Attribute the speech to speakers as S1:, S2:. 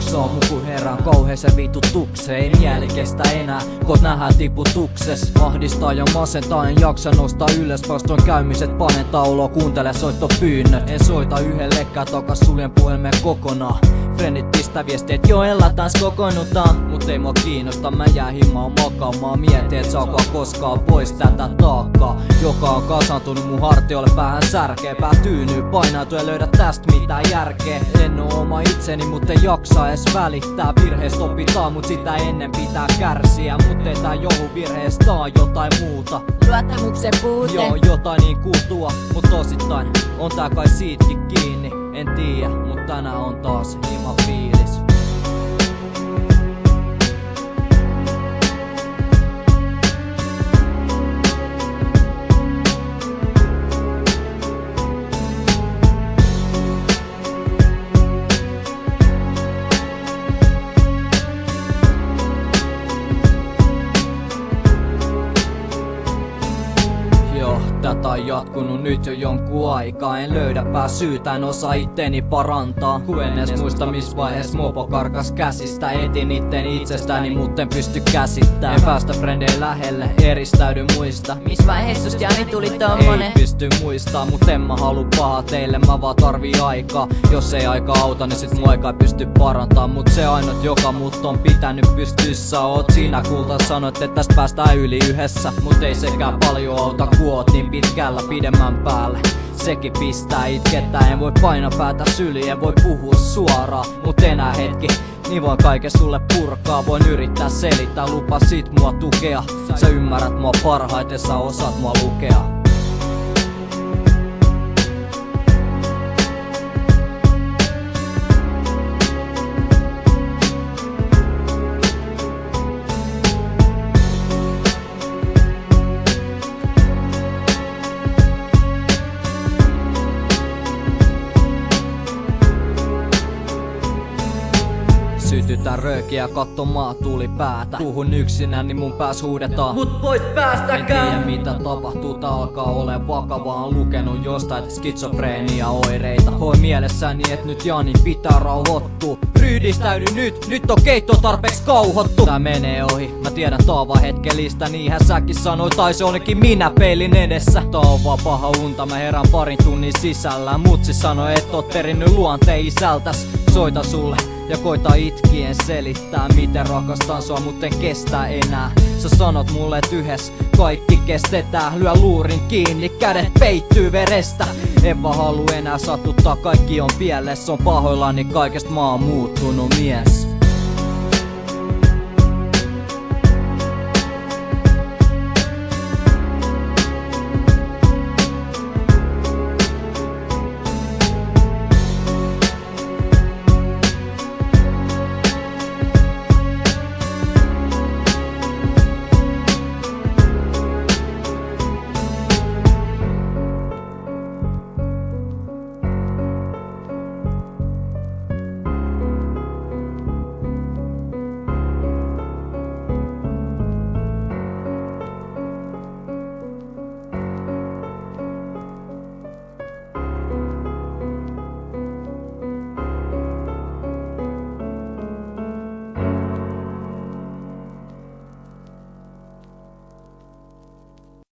S1: jaksoa muku herran kauheeseen vitutukseen. Ei mieli kestä enää, koot nähdään tiputukses. Ahdistaa ja masentaa, en jaksa nostaa ylös. Vastoin käymiset panen tauloa, kuuntele soittopyynnöt. En soita yhdellekään, takas suljen puhelimen kokonaan. Frendit pistää viestiä, et joo ellataan kokoonnutaan. Mut ei mua kiinnosta, mä jää himmaan makaamaan. Mietin et saako koskaan pois tätä taakkaa, joka on kasantunut mun hartioille päähän särkeä. Pää tyynyy, painautuu ja löydä tästä mitään järkeä. En oo oma itseni, mut en jaksa edes välittää. Virheistä opitaan, mut sitä ennen pitää kärsiä. Mut ei tää joku virheestä on jotain muuta.
S2: Luottamuksen puute.
S1: Joo, jotain niin kuultua, mut osittain on tää kai siitäkin kiinni. En tiedä, mut tänään on taas hima fiilis. Tätä on jatkunut nyt jo jonkun aikaa. En löydä pääsyytä, en osaa itteni parantaa. Kun en edes muista missä vaiheessa mopo karkas käsistä. Etin itteni itsestäni, mut en pysty käsittää. En päästä frendeen lähelle, eristäydy muista.
S2: Miss vaiheessa susta Jani tuli tommonen?
S1: Ei pysty muistaa, mut en mä halu paha teille, mä vaan tarvii aikaa. Jos ei aika auta, niin sit mua ei pysty parantaa. Mut se ainut joka mut on pitänyt pystyssä. Oot siinä kulta, sanoit et tästä päästään yli yhdessä. Mut ei sekään paljon auta, kun oot niin pitkällä pidemmän päälle. Sekin pistää itkettää, en voi painaa päätä syliin, en voi puhua suoraan. Mut enää hetki, niin voin kaiken sulle purkaa. Voin yrittää selittää, lupasit mua tukea. Sä ymmärrät mua parhaiten, sä osaat mua lukea. Sytytän röökiä, katso maa tuli päätä. Puhun yksinään, niin mun pääs huudetaan mut pois päästäkään. En tiedä mitä tapahtuu, tää alkaa ole vakavaa. On lukenut jostain skitsofreenia oireita. Hoi mielessäni, et nyt Jani pitää rauhoittua. Ryhdistäydy nyt on keitto tarpeeksi kauhottu. Tää menee ohi, mä tiedän tää on vaan hetkellistä. Niinhän säkin sanoit, tai se olikin minä peilin edessä. Tää on vaan paha unta, mä herään parin tunnin sisällä. Mutsi sanoi, et oot perinnyt luonteen isältäs. Soita sulle ja koita itkien selittää, miten rakastan sua, mut en kestä enää. Sä sanot mulle, et yhes kaikki kestetään. Lyö luurin kiinni, kädet peittyy verestä. En vaan halua enää satuttaa, kaikki on pielessä. On pahoillani kaikesta, mä oon muuttunut mies.